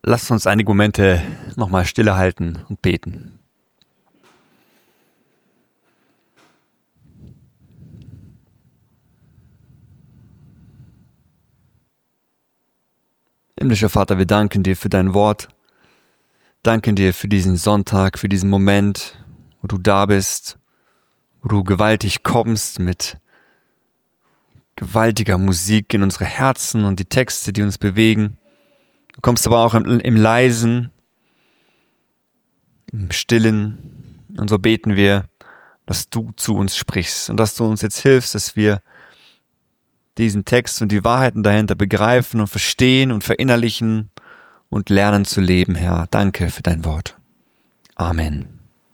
Lasst uns einige Momente nochmal stille halten und beten. Himmlischer Vater, wir danken dir für dein Wort. Danken dir für diesen Sonntag, für diesen Moment, wo du da bist, wo du gewaltig kommst mit gewaltiger Musik in unsere Herzen und die Texte, die uns bewegen. Du kommst aber auch im Leisen, im Stillen. Und so beten wir, dass du zu uns sprichst und dass du uns jetzt hilfst, dass wir diesen Text und die Wahrheiten dahinter begreifen und verstehen und verinnerlichen und lernen zu leben, Herr. Danke für dein Wort. Amen.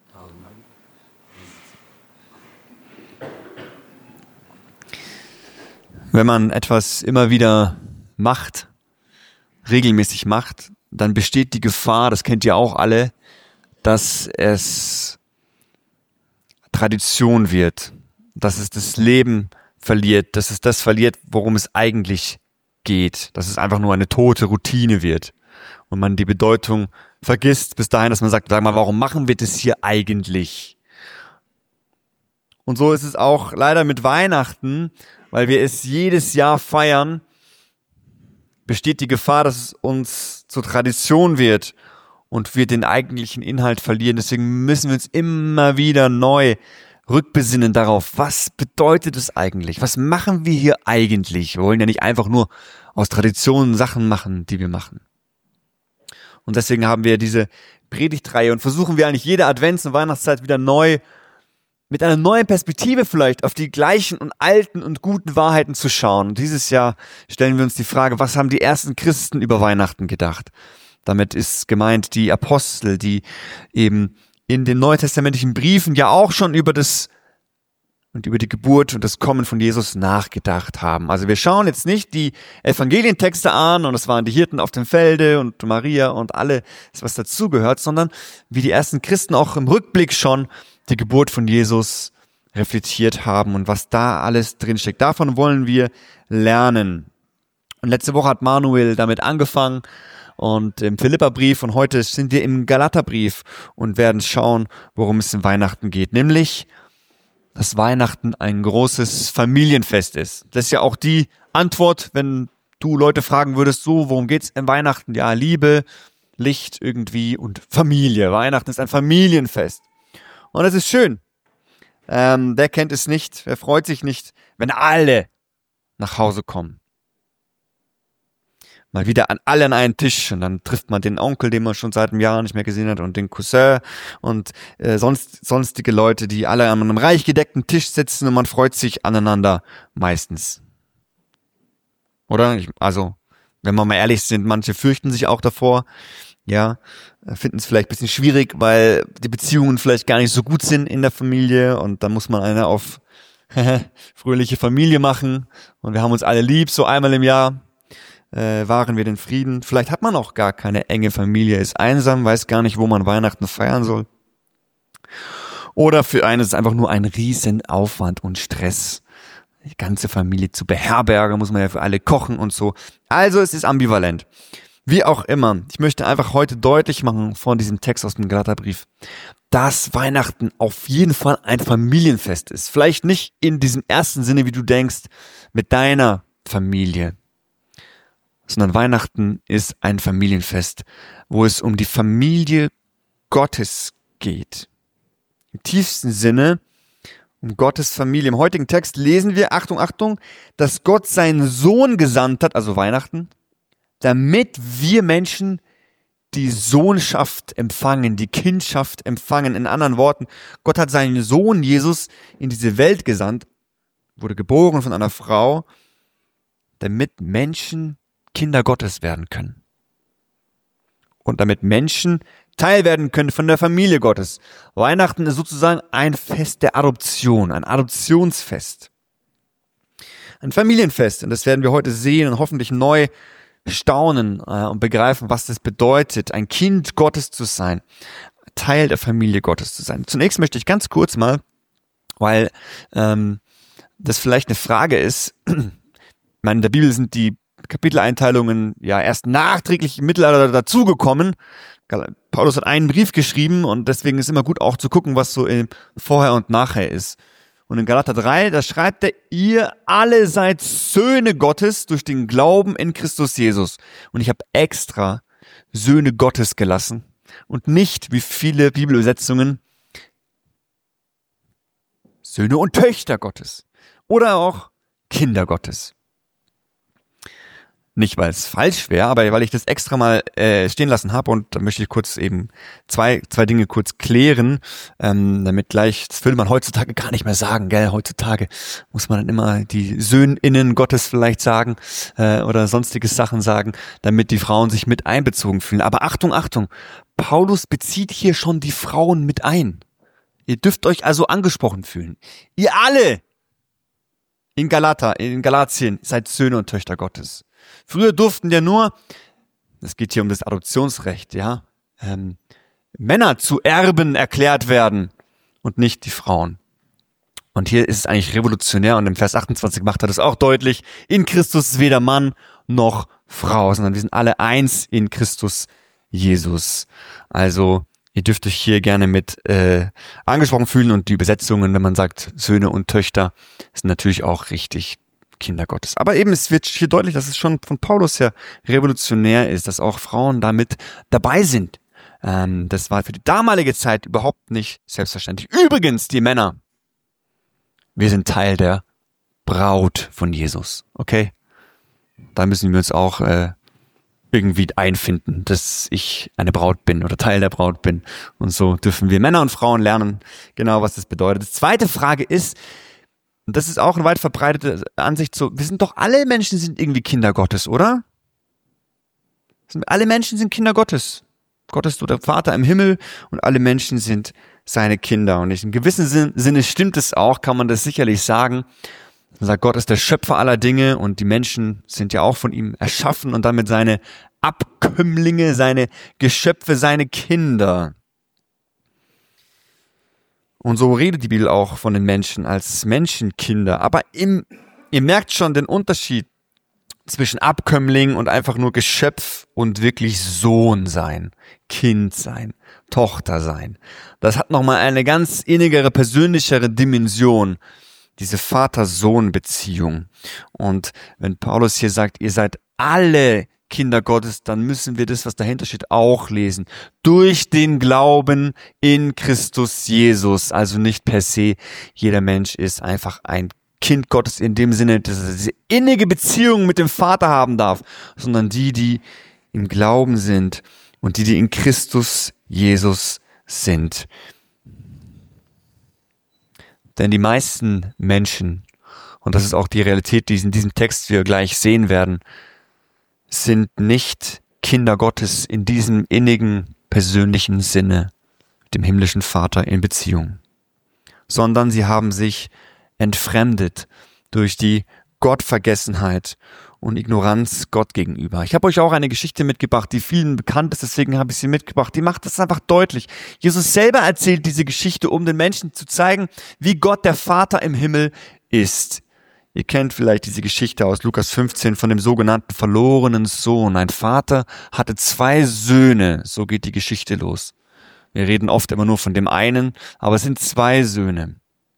Wenn man etwas immer wieder macht, regelmäßig macht, dann besteht die Gefahr, das kennt ihr auch alle, dass es Tradition wird, dass es das Leben verliert, dass es das verliert, worum es eigentlich geht, dass es einfach nur eine tote Routine wird und man die Bedeutung vergisst bis dahin, dass man sagt, sag mal, warum machen wir das hier eigentlich? Und so ist es auch leider mit Weihnachten, weil wir es jedes Jahr feiern, besteht die Gefahr, dass es uns zur Tradition wird und wir den eigentlichen Inhalt verlieren. Deswegen müssen wir uns immer wieder neu rückbesinnen darauf, was bedeutet es eigentlich? Was machen wir hier eigentlich? Wir wollen ja nicht einfach nur aus Traditionen Sachen machen, die wir machen. Und deswegen haben wir diese Predigtreihe und versuchen wir eigentlich jede Advents- und Weihnachtszeit wieder neu mit einer neuen Perspektive vielleicht auf die gleichen und alten und guten Wahrheiten zu schauen. Und dieses Jahr stellen wir uns die Frage, was haben die ersten Christen über Weihnachten gedacht? Damit ist gemeint die Apostel, die eben in den neutestamentlichen Briefen ja auch schon über die Geburt und das Kommen von Jesus nachgedacht haben. Also wir schauen jetzt nicht die Evangelientexte an und das waren die Hirten auf dem Felde und Maria und alles, was dazugehört, sondern wie die ersten Christen auch im Rückblick schon die Geburt von Jesus reflektiert haben und was da alles drinsteckt. Davon wollen wir lernen. Und letzte Woche hat Manuel damit angefangen und im Philipperbrief und heute sind wir im Galaterbrief und werden schauen, worum es in Weihnachten geht. Nämlich, dass Weihnachten ein großes Familienfest ist. Das ist ja auch die Antwort, wenn du Leute fragen würdest, so, worum geht's in Weihnachten? Ja, Liebe, Licht irgendwie und Familie. Weihnachten ist ein Familienfest. Und das ist schön. Wer kennt es nicht? Wer freut sich nicht, wenn alle nach Hause kommen? Mal wieder alle an einen Tisch und dann trifft man den Onkel, den man schon seit einem Jahr nicht mehr gesehen hat und den Cousin und sonstige Leute, die alle an einem reich gedeckten Tisch sitzen und man freut sich aneinander meistens. Oder? Also, wenn wir mal ehrlich sind, manche fürchten sich auch davor. Ja, finden es vielleicht ein bisschen schwierig, weil die Beziehungen vielleicht gar nicht so gut sind in der Familie und dann muss man eine auf fröhliche Familie machen und wir haben uns alle lieb, so einmal im Jahr wahren wir den Frieden. Vielleicht hat man auch gar keine enge Familie, ist einsam, weiß gar nicht, wo man Weihnachten feiern soll. Oder für einen ist es einfach nur ein riesen Aufwand und Stress, die ganze Familie zu beherbergen, muss man ja für alle kochen und so. Also es ist ambivalent. Wie auch immer, ich möchte einfach heute deutlich machen von diesem Text aus dem Galaterbrief, dass Weihnachten auf jeden Fall ein Familienfest ist. Vielleicht nicht in diesem ersten Sinne, wie du denkst, mit deiner Familie, sondern Weihnachten ist ein Familienfest, wo es um die Familie Gottes geht. Im tiefsten Sinne um Gottes Familie. Im heutigen Text lesen wir, Achtung, Achtung, dass Gott seinen Sohn gesandt hat, also Weihnachten, damit wir Menschen die Sohnschaft empfangen, die Kindschaft empfangen. In anderen Worten, Gott hat seinen Sohn Jesus in diese Welt gesandt, wurde geboren von einer Frau, damit Menschen Kinder Gottes werden können. Und damit Menschen Teil werden können von der Familie Gottes. Weihnachten ist sozusagen ein Fest der Adoption, ein Adoptionsfest. Ein Familienfest. Und das werden wir heute sehen und hoffentlich neu staunen und begreifen, was das bedeutet, ein Kind Gottes zu sein, Teil der Familie Gottes zu sein. Zunächst möchte ich ganz kurz mal, weil das vielleicht eine Frage ist, ich meine, in der Bibel sind die Kapiteleinteilungen ja erst nachträglich im Mittelalter dazugekommen. Paulus hat einen Brief geschrieben und deswegen ist immer gut auch zu gucken, was so im Vorher und Nachher ist. Und in Galater 3, da schreibt er, ihr alle seid Söhne Gottes durch den Glauben in Christus Jesus. Und ich habe extra Söhne Gottes gelassen und nicht, wie viele Bibelübersetzungen, Söhne und Töchter Gottes oder auch Kinder Gottes. Nicht, weil es falsch wäre, aber weil ich das extra mal stehen lassen habe und da möchte ich kurz eben zwei Dinge kurz klären, damit gleich, das würde man heutzutage gar nicht mehr sagen, gell, heutzutage muss man dann immer die SöhnInnen Gottes vielleicht sagen oder sonstige Sachen sagen, damit die Frauen sich mit einbezogen fühlen. Aber Achtung, Paulus bezieht hier schon die Frauen mit ein. Ihr dürft euch also angesprochen fühlen. Ihr alle in Galatien seid Söhne und Töchter Gottes. Früher durften ja nur, es geht hier um das Adoptionsrecht, ja, Männer zu Erben erklärt werden und nicht die Frauen. Und hier ist es eigentlich revolutionär und im Vers 28 macht er das auch deutlich. In Christus ist weder Mann noch Frau, sondern wir sind alle eins in Christus Jesus. Also ihr dürft euch hier gerne mit angesprochen fühlen und die Übersetzungen, wenn man sagt Söhne und Töchter, sind natürlich auch richtig. Kinder Gottes. Aber eben, es wird hier deutlich, dass es schon von Paulus her revolutionär ist, dass auch Frauen damit dabei sind. Das war für die damalige Zeit überhaupt nicht selbstverständlich. Übrigens, die Männer, wir sind Teil der Braut von Jesus, okay? Da müssen wir uns auch irgendwie einfinden, dass ich eine Braut bin oder Teil der Braut bin. Und so dürfen wir Männer und Frauen lernen, genau was das bedeutet. Die zweite Frage ist, und das ist auch eine weit verbreitete Ansicht, so, wir sind doch, alle Menschen sind irgendwie Kinder Gottes, oder? Alle Menschen sind Kinder Gottes. Gott ist der Vater im Himmel und alle Menschen sind seine Kinder. Und in gewissem Sinne stimmt es auch, kann man das sicherlich sagen. Man sagt, Gott ist der Schöpfer aller Dinge und die Menschen sind ja auch von ihm erschaffen und damit seine Abkömmlinge, seine Geschöpfe, seine Kinder. Und so redet die Bibel auch von den Menschen als Menschenkinder. Aber ihr merkt schon den Unterschied zwischen Abkömmling und einfach nur Geschöpf und wirklich Sohn sein, Kind sein, Tochter sein. Das hat nochmal eine ganz innigere, persönlichere Dimension, diese Vater-Sohn-Beziehung. Und wenn Paulus hier sagt, ihr seid alle Kinder Gottes, dann müssen wir das, was dahinter steht, auch lesen. Durch den Glauben in Christus Jesus. Also nicht per se, jeder Mensch ist einfach ein Kind Gottes in dem Sinne, dass er diese innige Beziehung mit dem Vater haben darf, sondern die im Glauben sind und die in Christus Jesus sind. Denn die meisten Menschen, und das ist auch die Realität, die in diesem Text wir gleich sehen werden, sind nicht Kinder Gottes in diesem innigen, persönlichen Sinne mit dem himmlischen Vater in Beziehung, sondern sie haben sich entfremdet durch die Gottvergessenheit und Ignoranz Gott gegenüber. Ich habe euch auch eine Geschichte mitgebracht, die vielen bekannt ist, deswegen habe ich sie mitgebracht. Die macht das einfach deutlich. Jesus selber erzählt diese Geschichte, um den Menschen zu zeigen, wie Gott der Vater im Himmel ist. Ihr kennt vielleicht diese Geschichte aus Lukas 15 von dem sogenannten verlorenen Sohn. Ein Vater hatte 2 Söhne, so geht die Geschichte los. Wir reden oft immer nur von dem einen, aber es sind 2 Söhne.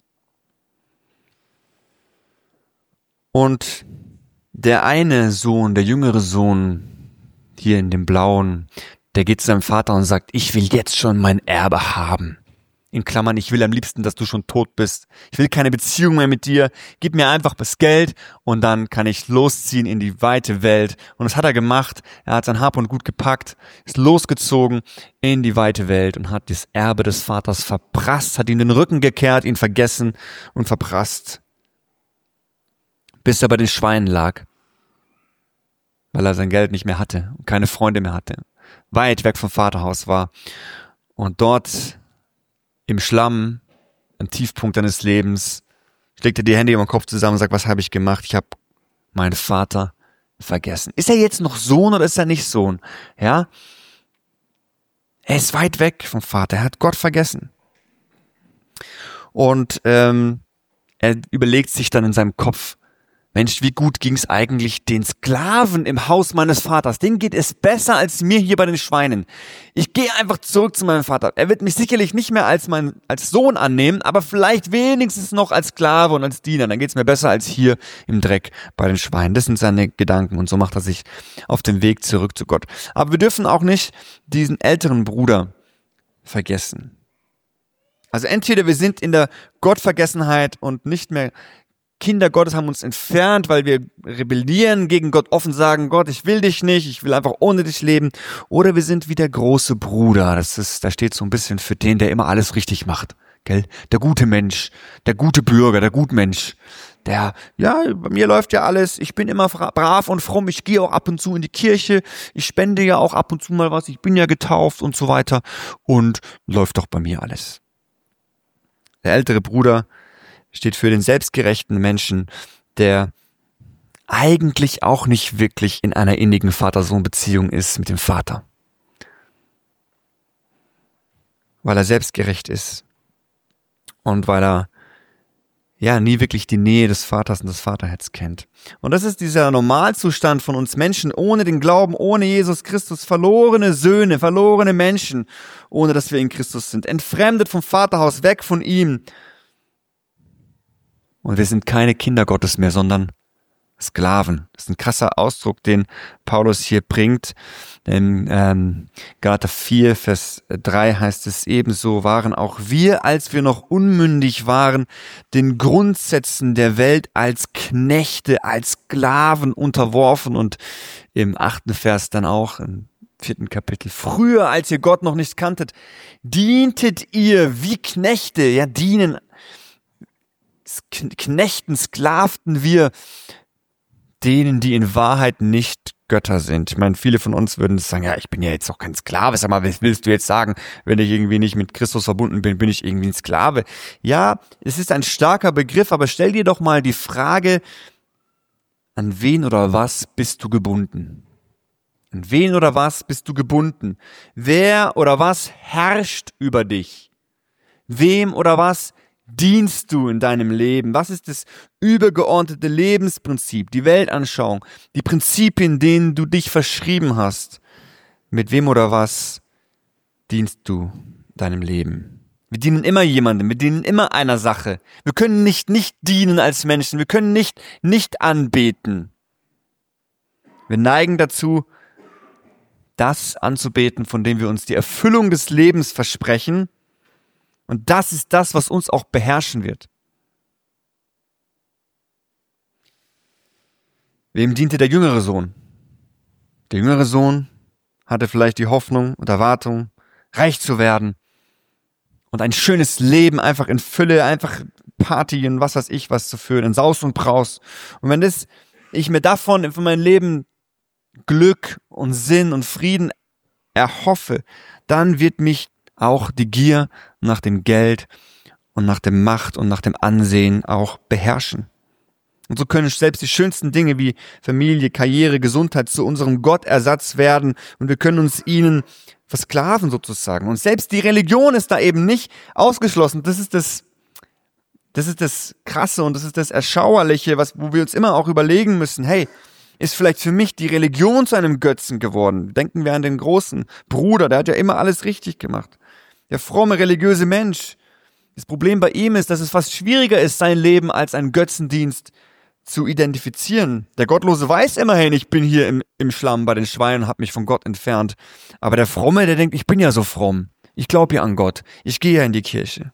Und der eine Sohn, der jüngere Sohn, hier in dem Blauen, der geht zu seinem Vater und sagt, ich will jetzt schon mein Erbe haben. In Klammern, ich will am liebsten, dass du schon tot bist. Ich will keine Beziehung mehr mit dir. Gib mir einfach das Geld und dann kann ich losziehen in die weite Welt. Und das hat er gemacht. Er hat sein Hab und Gut gepackt, ist losgezogen in die weite Welt und hat das Erbe des Vaters verprasst, hat ihm den Rücken gekehrt, ihn vergessen und verprasst. Bis er bei den Schweinen lag, weil er sein Geld nicht mehr hatte und keine Freunde mehr hatte, weit weg vom Vaterhaus war und dort im Schlamm, am Tiefpunkt deines Lebens, schlägt er die Hände über den Kopf zusammen und sagt, was habe ich gemacht? Ich habe meinen Vater vergessen. Ist er jetzt noch Sohn oder ist er nicht Sohn? Ja, er ist weit weg vom Vater, er hat Gott vergessen. Und er überlegt sich dann in seinem Kopf, Mensch, wie gut ging es eigentlich den Sklaven im Haus meines Vaters? Denen geht es besser als mir hier bei den Schweinen. Ich gehe einfach zurück zu meinem Vater. Er wird mich sicherlich nicht mehr als Sohn annehmen, aber vielleicht wenigstens noch als Sklave und als Diener. Dann geht es mir besser als hier im Dreck bei den Schweinen. Das sind seine Gedanken und so macht er sich auf den Weg zurück zu Gott. Aber wir dürfen auch nicht diesen älteren Bruder vergessen. Also entweder wir sind in der Gottvergessenheit und nicht mehr Kinder Gottes, haben uns entfernt, weil wir rebellieren gegen Gott, offen sagen, Gott, ich will dich nicht, ich will einfach ohne dich leben. Oder wir sind wie der große Bruder. Da steht so ein bisschen für den, der immer alles richtig macht. Gell? Der gute Mensch, der gute Bürger, der Gutmensch. Bei mir läuft ja alles, ich bin immer brav und fromm, ich gehe auch ab und zu in die Kirche, ich spende ja auch ab und zu mal was, ich bin ja getauft und so weiter und läuft doch bei mir alles. Der ältere Bruder steht für den selbstgerechten Menschen, der eigentlich auch nicht wirklich in einer innigen Vater-Sohn-Beziehung ist mit dem Vater. Weil er selbstgerecht ist und weil er nie wirklich die Nähe des Vaters und des Vaterherz kennt. Und das ist dieser Normalzustand von uns Menschen ohne den Glauben, ohne Jesus Christus, verlorene Söhne, verlorene Menschen, ohne dass wir in Christus sind, entfremdet vom Vaterhaus, weg von ihm. Und wir sind keine Kinder Gottes mehr, sondern Sklaven. Das ist ein krasser Ausdruck, den Paulus hier bringt. In Galater 4, Vers 3 heißt es, ebenso waren auch wir, als wir noch unmündig waren, den Grundsätzen der Welt als Knechte, als Sklaven unterworfen. Und im 8. Vers dann auch, im 4. Kapitel, früher, als ihr Gott noch nicht kanntet, dientet ihr wie Knechte, dienen, Knechten, sklavten wir denen, die in Wahrheit nicht Götter sind. Ich meine, viele von uns würden sagen, ich bin ja jetzt auch kein Sklave. Sag mal, was willst du jetzt sagen? Wenn ich irgendwie nicht mit Christus verbunden bin, bin ich irgendwie ein Sklave. Ja, es ist ein starker Begriff, aber stell dir doch mal die Frage, an wen oder was bist du gebunden? An wen oder was bist du gebunden? Wer oder was herrscht über dich? Wem oder was dienst du in deinem Leben? Was ist das übergeordnete Lebensprinzip, die Weltanschauung, die Prinzipien, denen du dich verschrieben hast? Mit wem oder was dienst du deinem Leben? Wir dienen immer jemandem, wir dienen immer einer Sache. Wir können nicht dienen als Menschen, wir können nicht anbeten. Wir neigen dazu, das anzubeten, von dem wir uns die Erfüllung des Lebens versprechen. Und das ist das, was uns auch beherrschen wird. Wem diente der jüngere Sohn? Der jüngere Sohn hatte vielleicht die Hoffnung und Erwartung, reich zu werden und ein schönes Leben einfach in Fülle, einfach Party und was weiß ich was zu führen, in Saus und Braus. Und wenn ich mir davon für mein Leben Glück und Sinn und Frieden erhoffe, dann wird mich auch die Gier nach dem Geld und nach der Macht und nach dem Ansehen auch beherrschen. Und so können selbst die schönsten Dinge wie Familie, Karriere, Gesundheit zu unserem Gottersatz werden und wir können uns ihnen versklaven sozusagen. Und selbst die Religion ist da eben nicht ausgeschlossen. Das ist das Krasse und das ist das Erschauerliche, wo wir uns immer auch überlegen müssen, hey, ist vielleicht für mich die Religion zu einem Götzen geworden? Denken wir an den großen Bruder, der hat ja immer alles richtig gemacht. Der fromme, religiöse Mensch. Das Problem bei ihm ist, dass es fast schwieriger ist, sein Leben als einen Götzendienst zu identifizieren. Der Gottlose weiß immerhin, ich bin hier im Schlamm bei den Schweinen und habe mich von Gott entfernt. Aber der Fromme, der denkt, ich bin ja so fromm. Ich glaube ja an Gott. Ich gehe ja in die Kirche.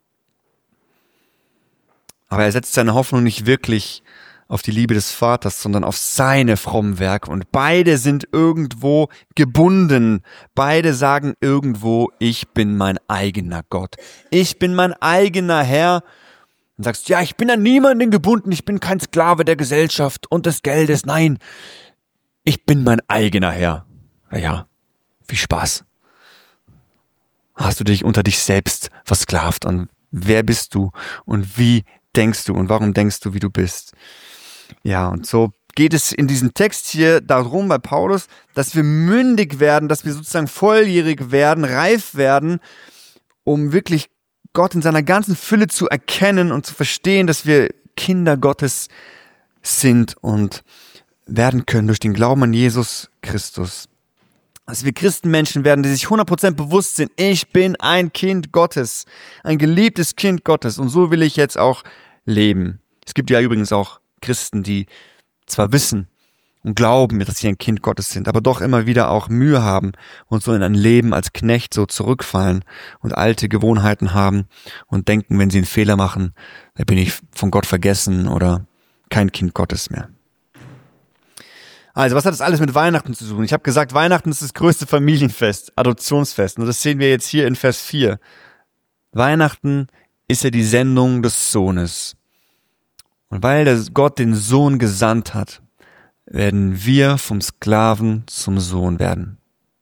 Aber er setzt seine Hoffnung nicht wirklich auf die Liebe des Vaters, sondern auf seine frommen Werke. Und beide sind irgendwo gebunden. Beide sagen irgendwo, ich bin mein eigener Gott. Ich bin mein eigener Herr. Und sagst, ja, ich bin an niemanden gebunden. Ich bin kein Sklave der Gesellschaft und des Geldes. Nein, ich bin mein eigener Herr. Ja, viel Spaß. Hast du dich unter dich selbst versklavt? Und wer bist du? Und wie denkst du? Und warum denkst du, wie du bist? Ja, und so geht es in diesem Text hier darum bei Paulus, dass wir mündig werden, dass wir sozusagen volljährig werden, reif werden, um wirklich Gott in seiner ganzen Fülle zu erkennen und zu verstehen, dass wir Kinder Gottes sind und werden können durch den Glauben an Jesus Christus. Dass wir Christenmenschen werden, die sich 100% bewusst sind, ich bin ein Kind Gottes, ein geliebtes Kind Gottes und so will ich jetzt auch leben. Es gibt ja übrigens auch Christen, die zwar wissen und glauben, dass sie ein Kind Gottes sind, aber doch immer wieder auch Mühe haben und so in ein Leben als Knecht so zurückfallen und alte Gewohnheiten haben und denken, wenn sie einen Fehler machen, dann bin ich von Gott vergessen oder kein Kind Gottes mehr. Also, was hat das alles mit Weihnachten zu tun? Ich habe gesagt, Weihnachten ist das größte Familienfest, Adoptionsfest. Und das sehen wir jetzt hier in Vers 4. Weihnachten ist ja die Sendung des Sohnes. Und weil Gott den Sohn gesandt hat, werden wir vom Sklaven zum Sohn werden.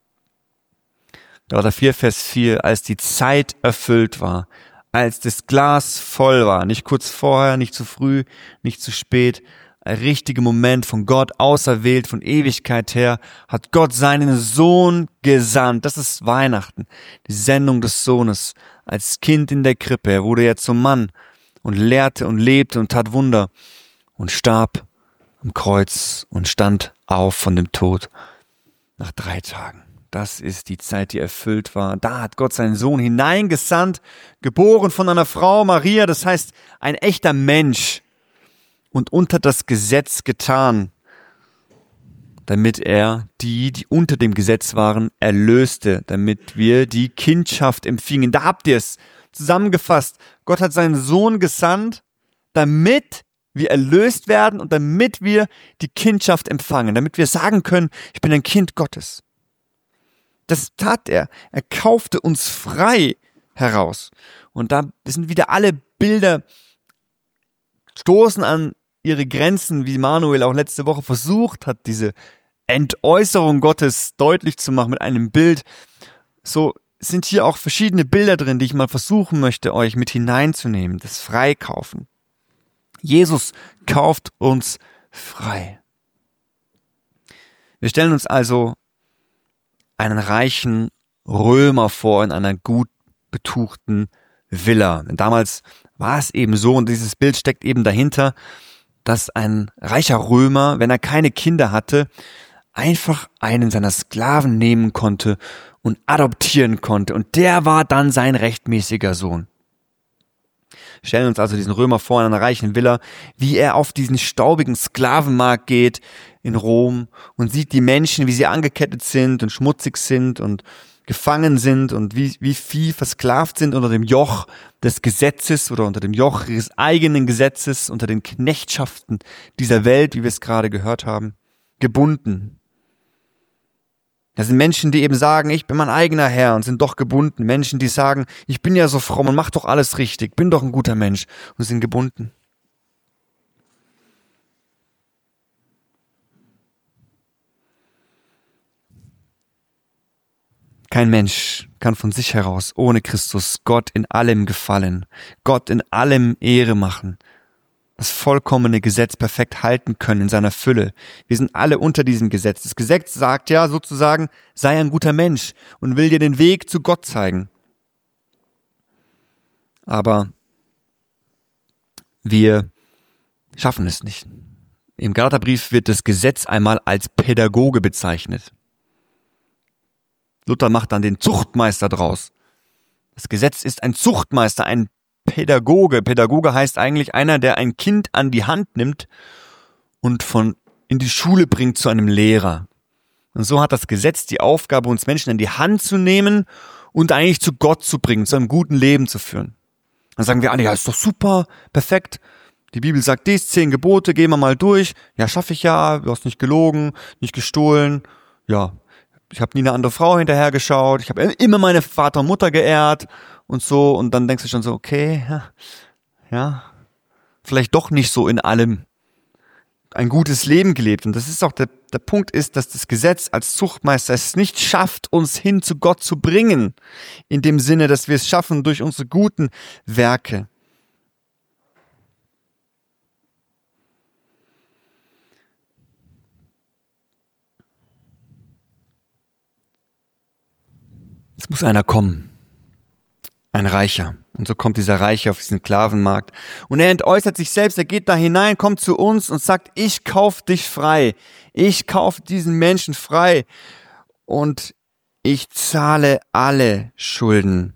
Galater 4, Vers 4, als die Zeit erfüllt war, als das Glas voll war, nicht kurz vorher, nicht zu früh, nicht zu spät, ein richtiger Moment von Gott auserwählt, von Ewigkeit her, hat Gott seinen Sohn gesandt. Das ist Weihnachten, die Sendung des Sohnes. Als Kind in der Krippe, er wurde ja zum Mann und lehrte und lebte und tat Wunder und starb am Kreuz und stand auf von dem Tod nach 3 Tagen. Das ist die Zeit, die erfüllt war. Da hat Gott seinen Sohn hineingesandt, geboren von einer Frau, Maria, das heißt ein echter Mensch und unter das Gesetz getan, damit er die unter dem Gesetz waren, erlöste, damit wir die Kindschaft empfingen. Da habt ihr es zusammengefasst. Gott hat seinen Sohn gesandt, damit wir erlöst werden und damit wir die Kindschaft empfangen, damit wir sagen können, ich bin ein Kind Gottes. Das tat er. Er kaufte uns frei heraus. Und da sind wieder alle Bilder, stoßen an ihre Grenzen, wie Manuel auch letzte Woche versucht hat, diese Entäußerung Gottes deutlich zu machen mit einem Bild. So sind hier auch verschiedene Bilder drin, die ich mal versuchen möchte, euch mit hineinzunehmen. Das Freikaufen. Jesus kauft uns frei. Wir stellen uns also einen reichen Römer vor in einer gut betuchten Villa. Damals war es eben so, und dieses Bild steckt eben dahinter, dass ein reicher Römer, wenn er keine Kinder hatte, einfach einen seiner Sklaven nehmen konnte und adoptieren konnte. Und der war dann sein rechtmäßiger Sohn. Stellen uns also diesen Römer vor in einer reichen Villa, wie er auf diesen staubigen Sklavenmarkt geht in Rom und sieht die Menschen, wie sie angekettet sind und schmutzig sind und gefangen sind und wie Vieh versklavt sind unter dem Joch des Gesetzes oder unter dem Joch ihres eigenen Gesetzes, unter den Knechtschaften dieser Welt, wie wir es gerade gehört haben, gebunden. Das sind Menschen, die eben sagen, ich bin mein eigener Herr und sind doch gebunden. Menschen, die sagen, ich bin ja so fromm und mach doch alles richtig, bin doch ein guter Mensch und sind gebunden. Kein Mensch kann von sich heraus ohne Christus Gott in allem gefallen, Gott in allem Ehre machen, das vollkommene Gesetz perfekt halten können in seiner Fülle. Wir sind alle unter diesem Gesetz. Das Gesetz sagt ja sozusagen, sei ein guter Mensch und will dir den Weg zu Gott zeigen. Aber wir schaffen es nicht. Im Galaterbrief wird das Gesetz einmal als Pädagoge bezeichnet. Luther macht dann den Zuchtmeister draus. Das Gesetz ist ein Zuchtmeister, ein Pädagoge. Pädagoge heißt eigentlich einer, der ein Kind an die Hand nimmt und in die Schule bringt zu einem Lehrer. Und so hat das Gesetz die Aufgabe, uns Menschen an die Hand zu nehmen und eigentlich zu Gott zu bringen, zu einem guten Leben zu führen. Dann sagen wir alle, ja, ist doch super, perfekt. Die Bibel sagt dies, 10 Gebote, gehen wir mal durch. Ja, schaffe ich ja, du hast nicht gelogen, nicht gestohlen. Ja, ich habe nie eine andere Frau hinterhergeschaut. Ich habe immer meine Vater und Mutter geehrt und so. Und dann denkst du schon so, okay, ja, vielleicht doch nicht so in allem ein gutes Leben gelebt. Und das ist auch der Punkt ist, dass das Gesetz als Zuchtmeister es nicht schafft, uns hin zu Gott zu bringen. In dem Sinne, dass wir es schaffen durch unsere guten Werke. Es muss einer kommen. ein Reicher. Und so kommt dieser Reiche auf diesen Sklavenmarkt. Und er entäußert sich selbst, er geht da hinein, kommt zu uns und sagt, ich kauf dich frei. Ich kauf diesen Menschen frei. Und ich zahle alle Schulden.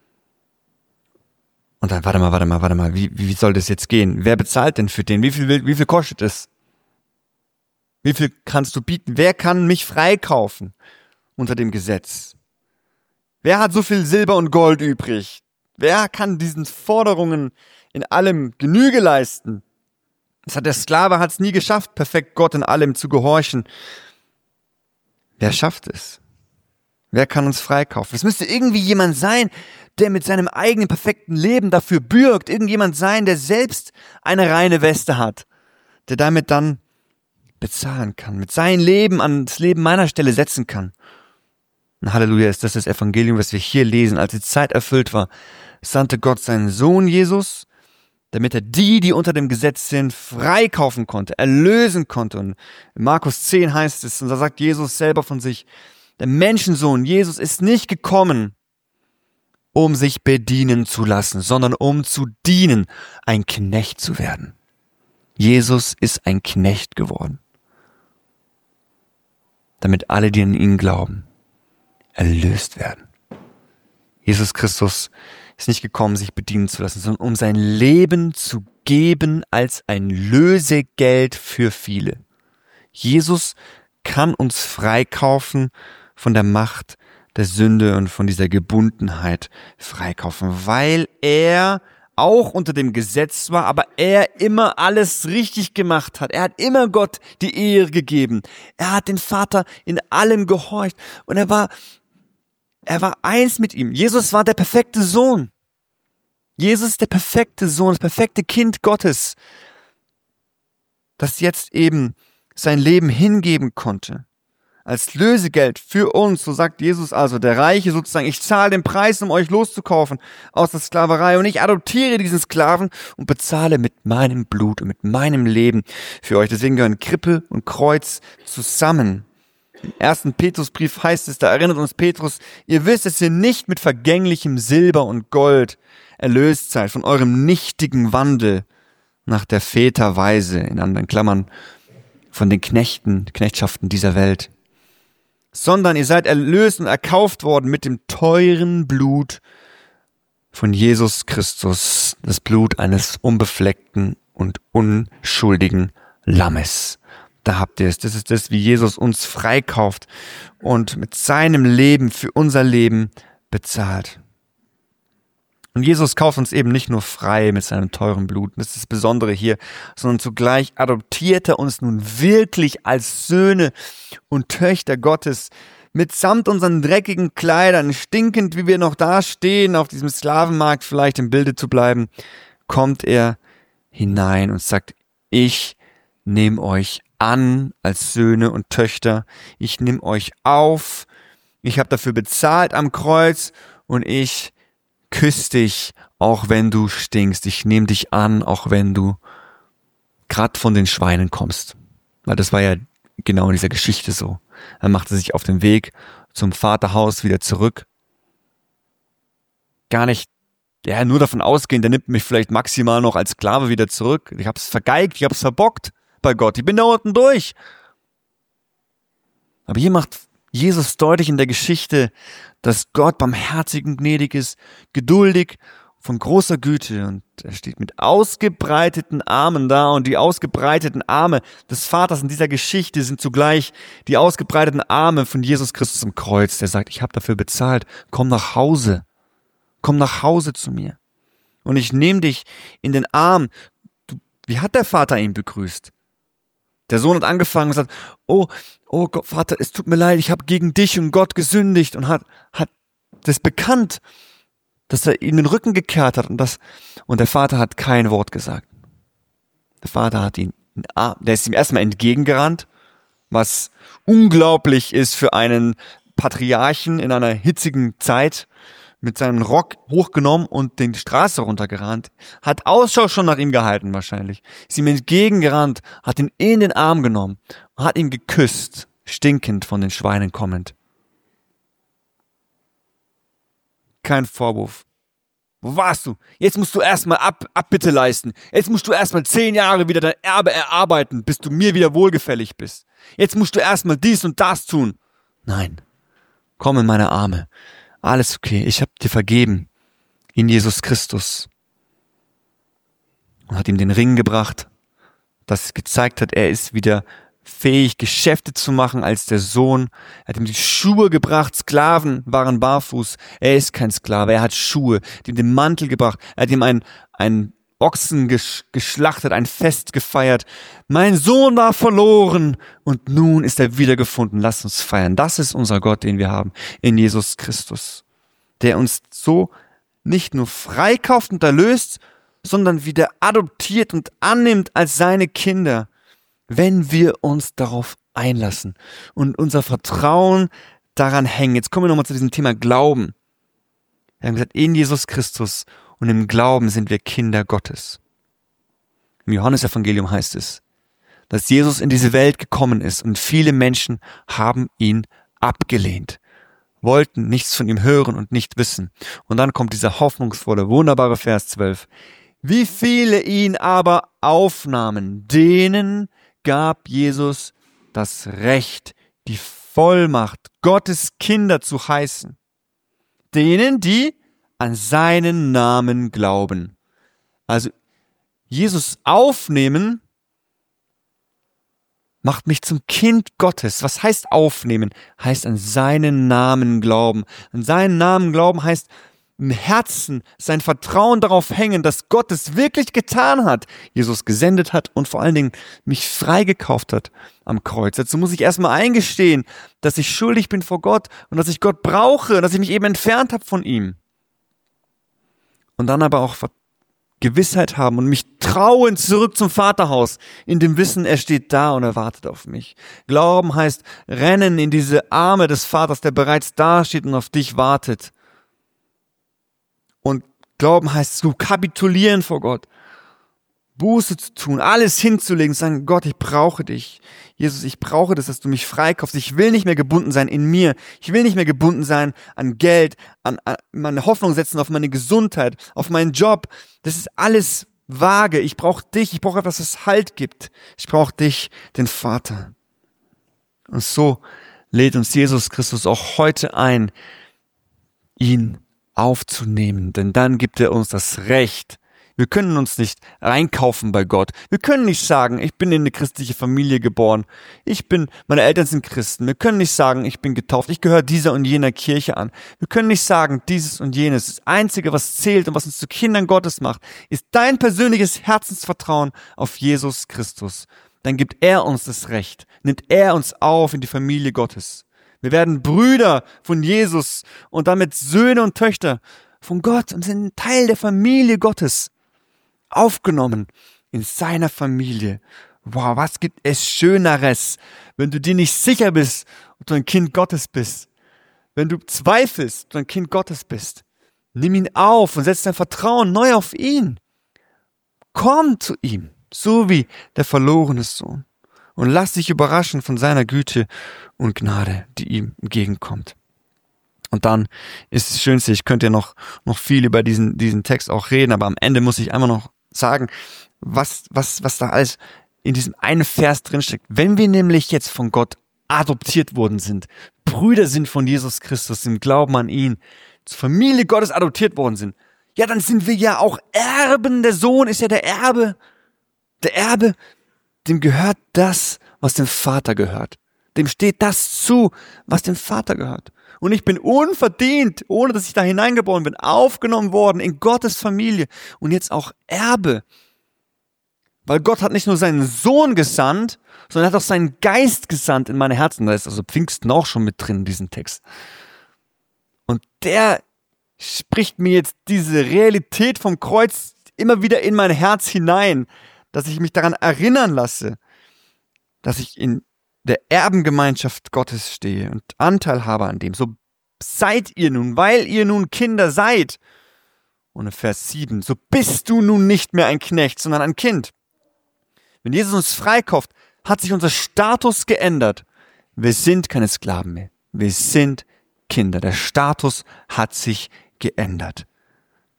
Und dann, warte mal, wie soll das jetzt gehen? Wer bezahlt denn für den? Wie viel kostet es? Wie viel kannst du bieten? Wer kann mich freikaufen unter dem Gesetz? Wer hat so viel Silber und Gold übrig? Wer kann diesen Forderungen in allem Genüge leisten? Der Sklave hat es nie geschafft, perfekt Gott in allem zu gehorchen. Wer schafft es? Wer kann uns freikaufen? Es müsste irgendwie jemand sein, der mit seinem eigenen perfekten Leben dafür bürgt. Irgendjemand sein, der selbst eine reine Weste hat, der damit dann bezahlen kann, mit seinem Leben ans Leben meiner Stelle setzen kann. Und Halleluja, ist das Evangelium, was wir hier lesen. Als die Zeit erfüllt war, sandte Gott seinen Sohn Jesus, damit er die unter dem Gesetz sind, freikaufen konnte, erlösen konnte. Und in Markus 10 heißt es, und da sagt Jesus selber von sich, der Menschensohn, Jesus, ist nicht gekommen, um sich bedienen zu lassen, sondern um zu dienen, ein Knecht zu werden. Jesus ist ein Knecht geworden, damit alle, die an ihn glauben, erlöst werden. Jesus Christus ist nicht gekommen, sich bedienen zu lassen, sondern um sein Leben zu geben als ein Lösegeld für viele. Jesus kann uns freikaufen von der Macht der Sünde und von dieser Gebundenheit freikaufen, weil er auch unter dem Gesetz war, aber er immer alles richtig gemacht hat. Er hat immer Gott die Ehre gegeben. Er hat den Vater in allem gehorcht und er war eins mit ihm. Jesus war der perfekte Sohn. Jesus ist der perfekte Sohn, das perfekte Kind Gottes, das jetzt eben sein Leben hingeben konnte. Als Lösegeld für uns, so sagt Jesus also, der Reiche sozusagen, ich zahle den Preis, um euch loszukaufen aus der Sklaverei und ich adoptiere diesen Sklaven und bezahle mit meinem Blut und mit meinem Leben für euch. Deswegen gehören Krippe und Kreuz zusammen. Im 1. Petrusbrief heißt es, da erinnert uns Petrus, ihr wisst, dass ihr nicht mit vergänglichem Silber und Gold erlöst seid von eurem nichtigen Wandel nach der Väterweise, in anderen Klammern, von den Knechtschaften dieser Welt, sondern ihr seid erlöst und erkauft worden mit dem teuren Blut von Jesus Christus, das Blut eines unbefleckten und unschuldigen Lammes. Da habt ihr es. Das ist das, wie Jesus uns freikauft und mit seinem Leben für unser Leben bezahlt. Und Jesus kauft uns eben nicht nur frei mit seinem teuren Blut, das ist das Besondere hier, sondern zugleich adoptiert er uns nun wirklich als Söhne und Töchter Gottes, mitsamt unseren dreckigen Kleidern, stinkend, wie wir noch da stehen, auf diesem Sklavenmarkt vielleicht im Bilde zu bleiben, kommt er hinein und sagt, ich nehme euch an als Söhne und Töchter, ich nehme euch auf, ich habe dafür bezahlt am Kreuz und ich küss dich, auch wenn du stinkst. Ich nehme dich an, auch wenn du grad von den Schweinen kommst. Weil das war ja genau in dieser Geschichte so. Er machte sich auf den Weg zum Vaterhaus wieder zurück. Gar nicht, nur davon ausgehen, der nimmt mich vielleicht maximal noch als Sklave wieder zurück. Ich hab's vergeigt, ich hab's verbockt bei Gott. Ich bin da unten durch. Aber hier macht Jesus deutlich in der Geschichte, dass Gott barmherzig und gnädig ist, geduldig, von großer Güte, und er steht mit ausgebreiteten Armen da, und die ausgebreiteten Arme des Vaters in dieser Geschichte sind zugleich die ausgebreiteten Arme von Jesus Christus am Kreuz, der sagt, ich habe dafür bezahlt, komm nach Hause zu mir und ich nehme dich in den Arm. Wie hat der Vater ihn begrüßt? Der Sohn hat angefangen und gesagt, oh Gott, Vater, es tut mir leid, ich habe gegen dich und Gott gesündigt, und hat das bekannt, dass er ihm den Rücken gekehrt hat, und der Vater hat kein Wort gesagt. Der Vater hat der ist ihm erstmal entgegengerannt, was unglaublich ist für einen Patriarchen in einer hitzigen Zeit, mit seinem Rock hochgenommen und die Straße runtergerannt, hat Ausschau schon nach ihm gehalten wahrscheinlich, ist ihm entgegengerannt, hat ihn in den Arm genommen, hat ihn geküsst, stinkend von den Schweinen kommend. Kein Vorwurf, Wo warst du? Jetzt musst du erstmal Abbitte leisten. Jetzt musst du erstmal 10 Jahre wieder dein Erbe erarbeiten, bis du mir wieder wohlgefällig bist. Jetzt musst du erstmal dies und das tun. Nein, komm in meine Arme. Alles okay, ich habe dir vergeben. In Jesus Christus. Und hat ihm den Ring gebracht, das gezeigt hat, er ist wieder fähig, Geschäfte zu machen als der Sohn. Er hat ihm die Schuhe gebracht, Sklaven waren barfuß. Er ist kein Sklave, er hat Schuhe. Er hat ihm den Mantel gebracht, er hat ihm einen Ochsen geschlachtet, ein Fest gefeiert. Mein Sohn war verloren und nun ist er wiedergefunden. Lasst uns feiern. Das ist unser Gott, den wir haben in Jesus Christus, der uns so nicht nur freikauft und erlöst, sondern wieder adoptiert und annimmt als seine Kinder, wenn wir uns darauf einlassen und unser Vertrauen daran hängen. Jetzt kommen wir nochmal zu diesem Thema Glauben. Wir haben gesagt, in Jesus Christus und im Glauben sind wir Kinder Gottes. Im Johannesevangelium heißt es, dass Jesus in diese Welt gekommen ist und viele Menschen haben ihn abgelehnt, wollten nichts von ihm hören und nicht wissen. Und dann kommt dieser hoffnungsvolle, wunderbare Vers 12. Wie viele ihn aber aufnahmen, denen gab Jesus das Recht, die Vollmacht, Gottes Kinder zu heißen. Denen, die an seinen Namen glauben. Also Jesus aufnehmen macht mich zum Kind Gottes. Was heißt aufnehmen? Heißt an seinen Namen glauben. An seinen Namen glauben heißt im Herzen sein Vertrauen darauf hängen, dass Gott es wirklich getan hat, Jesus gesendet hat und vor allen Dingen mich freigekauft hat am Kreuz. Dazu muss ich erstmal eingestehen, dass ich schuldig bin vor Gott und dass ich Gott brauche, dass ich mich eben entfernt habe von ihm. Und dann aber auch Gewissheit haben und mich trauen zurück zum Vaterhaus, in dem Wissen, er steht da und er wartet auf mich. Glauben heißt rennen in diese Arme des Vaters, der bereits da steht und auf dich wartet. Und Glauben heißt zu kapitulieren vor Gott, Buße zu tun, alles hinzulegen, zu sagen, Gott, ich brauche dich. Jesus, ich brauche das, dass du mich freikaufst. Ich will nicht mehr gebunden sein in mir. Ich will nicht mehr gebunden sein an Geld, an meine Hoffnung setzen auf meine Gesundheit, auf meinen Job. Das ist alles vage. Ich brauche dich. Ich brauche etwas, das Halt gibt. Ich brauche dich, den Vater. Und so lädt uns Jesus Christus auch heute ein, ihn aufzunehmen, denn dann gibt er uns das Recht. Wir können uns nicht einkaufen bei Gott. Wir können nicht sagen, ich bin in eine christliche Familie geboren. Meine Eltern sind Christen. Wir können nicht sagen, ich bin getauft. Ich gehöre dieser und jener Kirche an. Wir können nicht sagen, dieses und jenes. Das Einzige, was zählt und was uns zu Kindern Gottes macht, ist dein persönliches Herzensvertrauen auf Jesus Christus. Dann gibt er uns das Recht. Nimmt er uns auf in die Familie Gottes. Wir werden Brüder von Jesus und damit Söhne und Töchter von Gott und sind Teil der Familie Gottes. Aufgenommen in seiner Familie. Wow, was gibt es Schöneres, wenn du dir nicht sicher bist, ob du ein Kind Gottes bist. Wenn du zweifelst, ob du ein Kind Gottes bist. Nimm ihn auf und setz dein Vertrauen neu auf ihn. Komm zu ihm, so wie der verlorene Sohn. Und lass dich überraschen von seiner Güte und Gnade, die ihm entgegenkommt. Und dann ist das Schönste, ich könnte ja noch viel über diesen Text auch reden, aber am Ende muss ich einmal noch sagen, was da alles in diesem einen Vers drinsteckt. Wenn wir nämlich jetzt von Gott adoptiert worden sind, Brüder sind von Jesus Christus im Glauben an ihn, zur Familie Gottes adoptiert worden sind, ja, dann sind wir ja auch Erben. Der Sohn ist ja der Erbe. Der Erbe, dem gehört das, was dem Vater gehört. Dem steht das zu, was dem Vater gehört. Und ich bin unverdient, ohne dass ich da hineingeboren bin, aufgenommen worden in Gottes Familie und jetzt auch Erbe. Weil Gott hat nicht nur seinen Sohn gesandt, sondern hat auch seinen Geist gesandt in meine Herzen. Da ist also Pfingsten auch schon mit drin in diesem Text. Und der spricht mir jetzt diese Realität vom Kreuz immer wieder in mein Herz hinein, dass ich mich daran erinnern lasse, dass ich in der Erbengemeinschaft Gottes stehe und Anteil habe an dem. So seid ihr nun, weil ihr nun Kinder seid. Und in Vers 7, so bist du nun nicht mehr ein Knecht, sondern ein Kind. Wenn Jesus uns freikauft, hat sich unser Status geändert. Wir sind keine Sklaven mehr. Wir sind Kinder. Der Status hat sich geändert.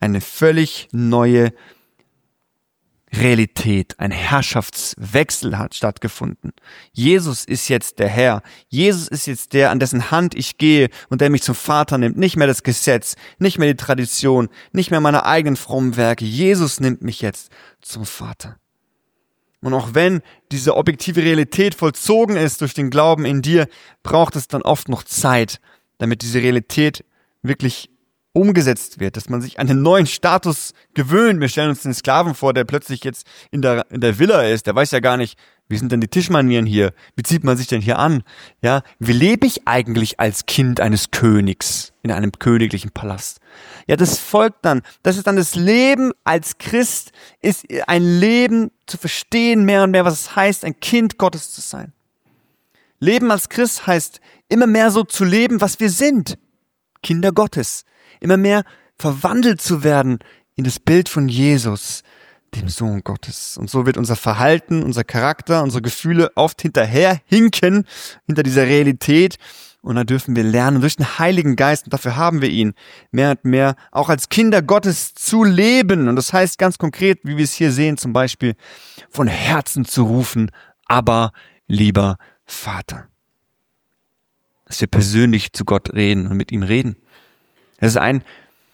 eine völlig neue Realität, ein Herrschaftswechsel hat stattgefunden. Jesus ist jetzt der Herr. Jesus ist jetzt der, an dessen Hand ich gehe und der mich zum Vater nimmt. Nicht mehr das Gesetz, nicht mehr die Tradition, nicht mehr meine eigenen frommen Werke. Jesus nimmt mich jetzt zum Vater. Und auch wenn diese objektive Realität vollzogen ist durch den Glauben in dir, braucht es dann oft noch Zeit, damit diese Realität wirklich umgesetzt wird, dass man sich an den neuen Status gewöhnt. Wir stellen uns den Sklaven vor, der plötzlich jetzt in der Villa ist. Der weiß ja gar nicht, wie sind denn die Tischmanieren hier? Wie zieht man sich denn hier an? Ja, wie lebe ich eigentlich als Kind eines Königs in einem königlichen Palast? Ja, das folgt dann. Das ist dann das Leben als Christ, ist ein Leben zu verstehen mehr und mehr, was es heißt, ein Kind Gottes zu sein. Leben als Christ heißt immer mehr so zu leben, was wir sind. Kinder Gottes. Immer mehr verwandelt zu werden in das Bild von Jesus, dem Sohn Gottes. Und so wird unser Verhalten, unser Charakter, unsere Gefühle oft hinterher hinken, hinter dieser Realität. Und da dürfen wir lernen, durch den Heiligen Geist, und dafür haben wir ihn, mehr und mehr auch als Kinder Gottes zu leben. Und das heißt ganz konkret, wie wir es hier sehen, zum Beispiel von Herzen zu rufen, aber lieber Vater. Dass wir persönlich zu Gott reden und mit ihm reden. Das ist ein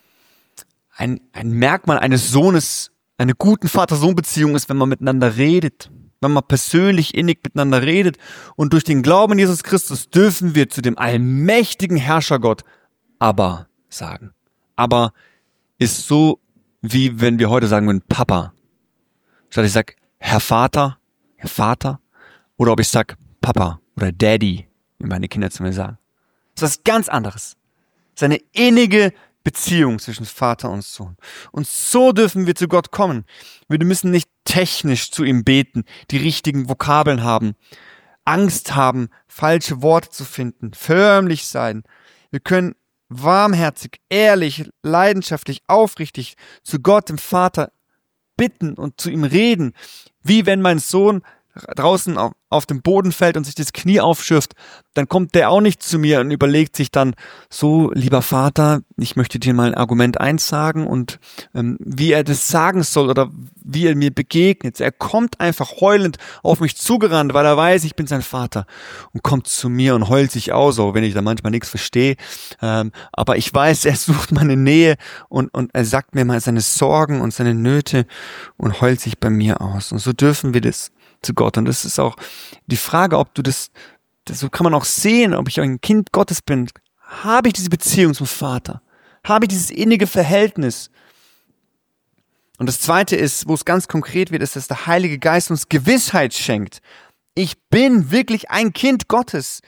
Merkmal eines Sohnes, eine guten Vater-Sohn-Beziehung ist, wenn man miteinander redet, wenn man persönlich innig miteinander redet. Und durch den Glauben an Jesus Christus dürfen wir zu dem allmächtigen Herrschergott aber sagen. Aber ist so, wie wenn wir heute sagen würden, Papa. Statt ich sage, Herr Vater, oder ob ich sage, Papa oder Daddy, wie meine Kinder zu mir sagen. Das ist was ganz anderes. Das ist eine innige Beziehung zwischen Vater und Sohn. Und so dürfen wir zu Gott kommen. Wir müssen nicht technisch zu ihm beten, die richtigen Vokabeln haben, Angst haben, falsche Worte zu finden, förmlich sein. Wir können warmherzig, ehrlich, leidenschaftlich, aufrichtig zu Gott, dem Vater, bitten und zu ihm reden, wie wenn mein Sohn draußen auf dem Boden fällt und sich das Knie aufschürft, dann kommt der auch nicht zu mir und überlegt sich dann, so, lieber Vater, ich möchte dir mal ein Argument 1 sagen und wie er das sagen soll oder wie er mir begegnet. Er kommt einfach heulend auf mich zugerannt, weil er weiß, ich bin sein Vater und kommt zu mir und heult sich aus, auch wenn ich da manchmal nichts verstehe. Aber ich weiß, er sucht meine Nähe und er sagt mir mal seine Sorgen und seine Nöte und heult sich bei mir aus. Und so dürfen wir das zu Gott. Und das ist auch die Frage, ob du das so kann man auch sehen, ob ich ein Kind Gottes bin. Habe ich diese Beziehung zum Vater? Habe ich dieses innige Verhältnis? Und das Zweite ist, wo es ganz konkret wird, ist, dass der Heilige Geist uns Gewissheit schenkt. Ich bin wirklich ein Kind Gottes.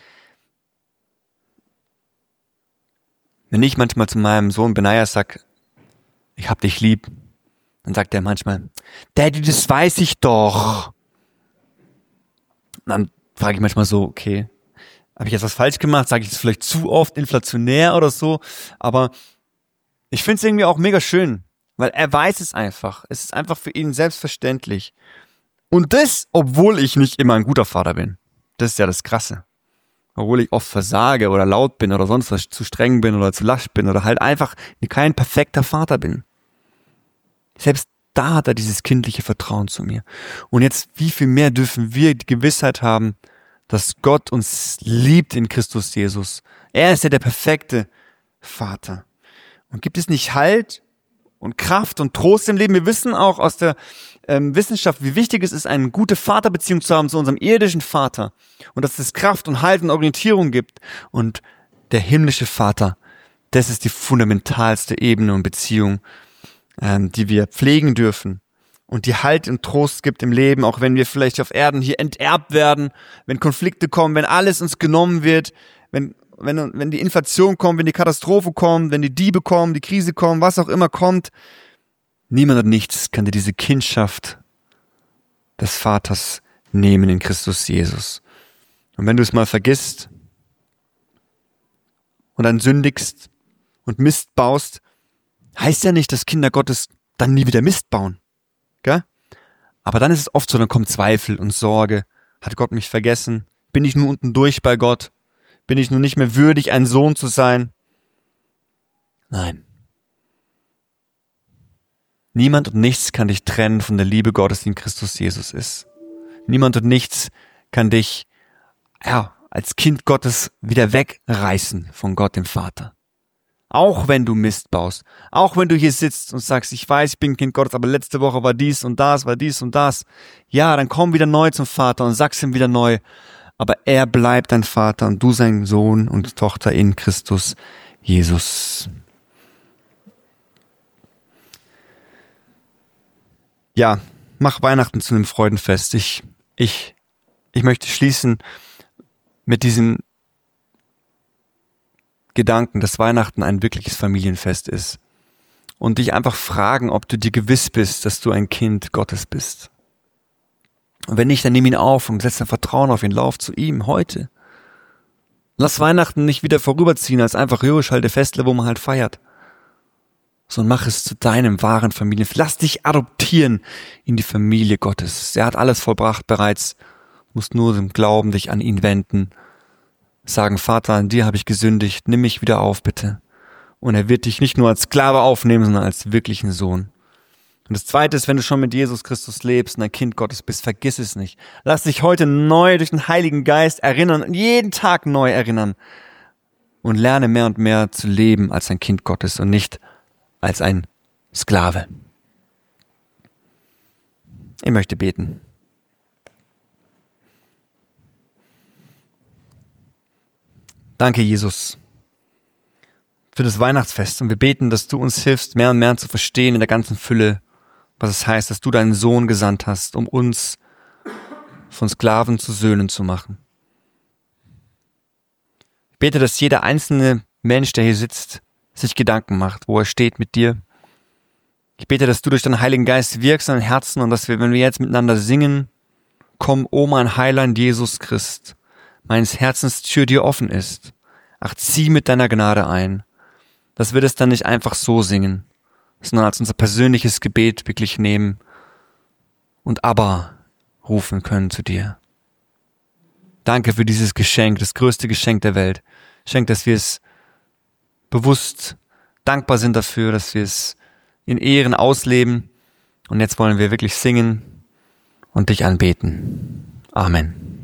Wenn ich manchmal zu meinem Sohn Benaja sage, ich hab dich lieb, dann sagt er manchmal, Daddy, das weiß ich doch. Und dann frage ich manchmal so, okay, habe ich jetzt was falsch gemacht? Sage ich das vielleicht zu oft inflationär oder so? Aber ich finde es irgendwie auch mega schön, weil er weiß es einfach. Es ist einfach für ihn selbstverständlich. Und das, obwohl ich nicht immer ein guter Vater bin. Das ist ja das Krasse. Obwohl ich oft versage oder laut bin oder sonst was, zu streng bin oder zu lasch bin oder halt einfach kein perfekter Vater bin. Selbst da hat er dieses kindliche Vertrauen zu mir. Und jetzt, wie viel mehr dürfen wir die Gewissheit haben, dass Gott uns liebt in Christus Jesus. Er ist ja der perfekte Vater. Und gibt es nicht Halt und Kraft und Trost im Leben? Wir wissen auch aus der Wissenschaft, wie wichtig es ist, eine gute Vaterbeziehung zu haben zu unserem irdischen Vater. Und dass es Kraft und Halt und Orientierung gibt. Und der himmlische Vater, das ist die fundamentalste Ebene und Beziehung, die wir pflegen dürfen und die Halt und Trost gibt im Leben, auch wenn wir vielleicht auf Erden hier enterbt werden, wenn Konflikte kommen, wenn alles uns genommen wird, wenn die Inflation kommt, wenn die Katastrophe kommt, wenn die Diebe kommen, die Krise kommt, was auch immer kommt. Niemand und nichts kann dir diese Kindschaft des Vaters nehmen in Christus Jesus. Und wenn du es mal vergisst und dann sündigst und Mist baust, heißt ja nicht, dass Kinder Gottes dann nie wieder Mist bauen. Gell? Aber dann ist es oft so, dann kommt Zweifel und Sorge. Hat Gott mich vergessen? Bin ich nun unten durch bei Gott? Bin ich nun nicht mehr würdig, ein Sohn zu sein? Nein. Niemand und nichts kann dich trennen von der Liebe Gottes, die in Christus Jesus ist. Niemand und nichts kann dich, als Kind Gottes wieder wegreißen von Gott, dem Vater. Auch wenn du Mist baust, auch wenn du hier sitzt und sagst, ich weiß, ich bin Kind Gottes, aber letzte Woche war dies und das, war dies und das. Ja, dann komm wieder neu zum Vater und sag's ihm wieder neu. Aber er bleibt dein Vater und du sein Sohn und Tochter in Christus Jesus. Ja, mach Weihnachten zu einem Freudenfest. Ich möchte schließen mit diesem Gedanken, dass Weihnachten ein wirkliches Familienfest ist. Und dich einfach fragen, ob du dir gewiss bist, dass du ein Kind Gottes bist. Und wenn nicht, dann nimm ihn auf und setz dein Vertrauen auf ihn. Lauf zu ihm heute. Lass Weihnachten nicht wieder vorüberziehen als einfach Festle, wo man halt feiert. Sondern mach es zu deinem wahren Familienfest. Lass dich adoptieren in die Familie Gottes. Er hat alles vollbracht bereits. Du musst nur im Glauben dich an ihn wenden. Sagen, Vater, an dir habe ich gesündigt, nimm mich wieder auf, bitte. Und er wird dich nicht nur als Sklave aufnehmen, sondern als wirklichen Sohn. Und das Zweite ist, wenn du schon mit Jesus Christus lebst und ein Kind Gottes bist, vergiss es nicht. Lass dich heute neu durch den Heiligen Geist erinnern und jeden Tag neu erinnern. Und lerne mehr und mehr zu leben als ein Kind Gottes und nicht als ein Sklave. Ich möchte beten. Danke, Jesus, für das Weihnachtsfest. Und wir beten, dass du uns hilfst, mehr und mehr zu verstehen in der ganzen Fülle, was es heißt, dass du deinen Sohn gesandt hast, um uns von Sklaven zu Söhnen zu machen. Ich bete, dass jeder einzelne Mensch, der hier sitzt, sich Gedanken macht, wo er steht mit dir. Ich bete, dass du durch deinen Heiligen Geist wirkst in deinem Herzen und dass wir, wenn wir jetzt miteinander singen, komm, o mein Heiland Jesus Christ, meines Herzens Tür dir offen ist. Ach, zieh mit deiner Gnade ein. Dass wir das dann nicht einfach so singen, sondern als unser persönliches Gebet wirklich nehmen und Abba rufen können zu dir. Danke für dieses Geschenk, das größte Geschenk der Welt. Geschenk, dass wir es bewusst dankbar sind dafür, dass wir es in Ehren ausleben. Und jetzt wollen wir wirklich singen und dich anbeten. Amen.